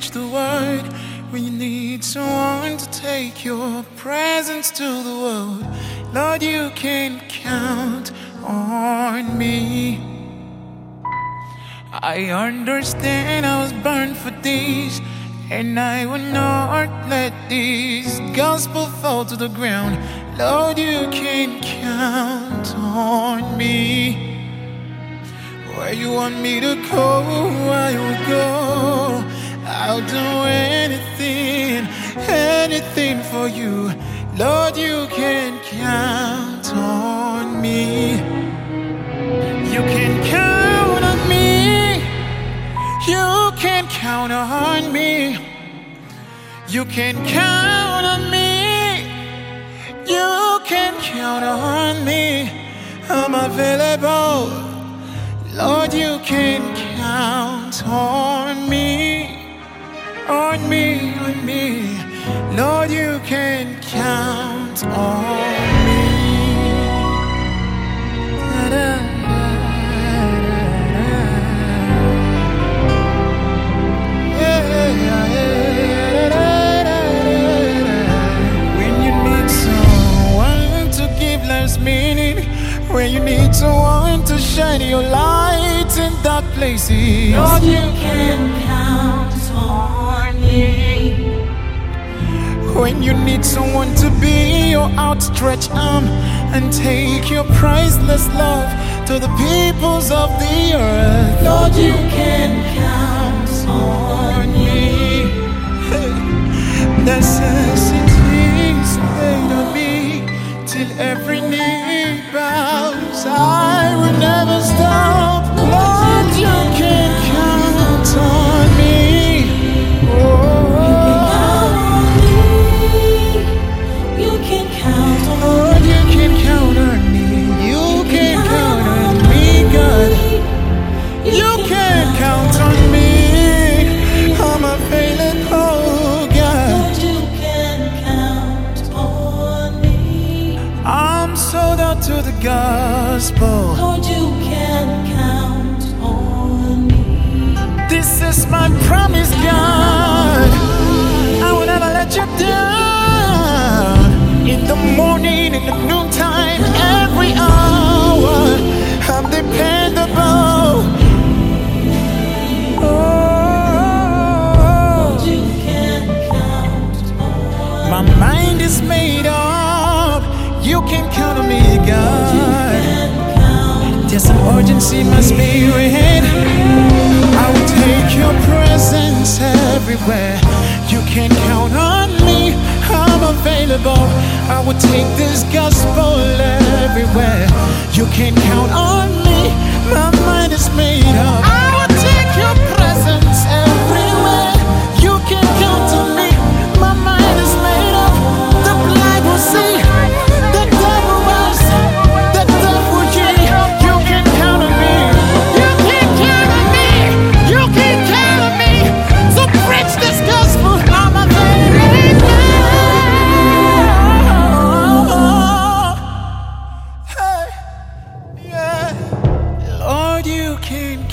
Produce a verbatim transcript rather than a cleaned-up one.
preach the word, when you need someone to take your presence to the world, Lord, you can count on me. I understand I was born for this, and I will not let this gospel fall to the ground. Lord, you can count on me. Where you want me to go, I will go. I'll do anything, anything for you. Lord, you can count on me. You can count on me. You can count on me. You can count on me. You can count on me. I'm available. Lord, you can count on me. On me, on me. Lord, you can count on me. When you need someone to give life's meaning, when you need someone to shine your light in dark places, Lord, you can count on me. When you need someone to be your outstretched arm and take your priceless love to the peoples of the earth, Lord, you can count on me. Necessities made on me till every knee bows. I will never stop. Lord, you can count on me. Oh, you can count on me. Lord, you can count on me. You can count on me, God. You can count on me. I'm available, God. Lord, you can count on me. I'm sold out to the gospel. Lord, you can count on me. This is my promise, God. I will never let you down. In the morning, in the noontime, every hour, I'm dependable. Lord, you can count on me. My mind is made up. You can count on me, God. There's an urgency in my spirit. I will take your presence everywhere. You can count on me. I'm available. I will take this gospel everywhere. You can count on me. My mind is made up. I will take your presence everywhere. You can count on me. My mind is made up. The blind will see. The dead will rise. The deaf will hear. You can count on me. You can count on me. You can count on me. So preach this gospel. I'm available. Hey, yeah. Lord, you can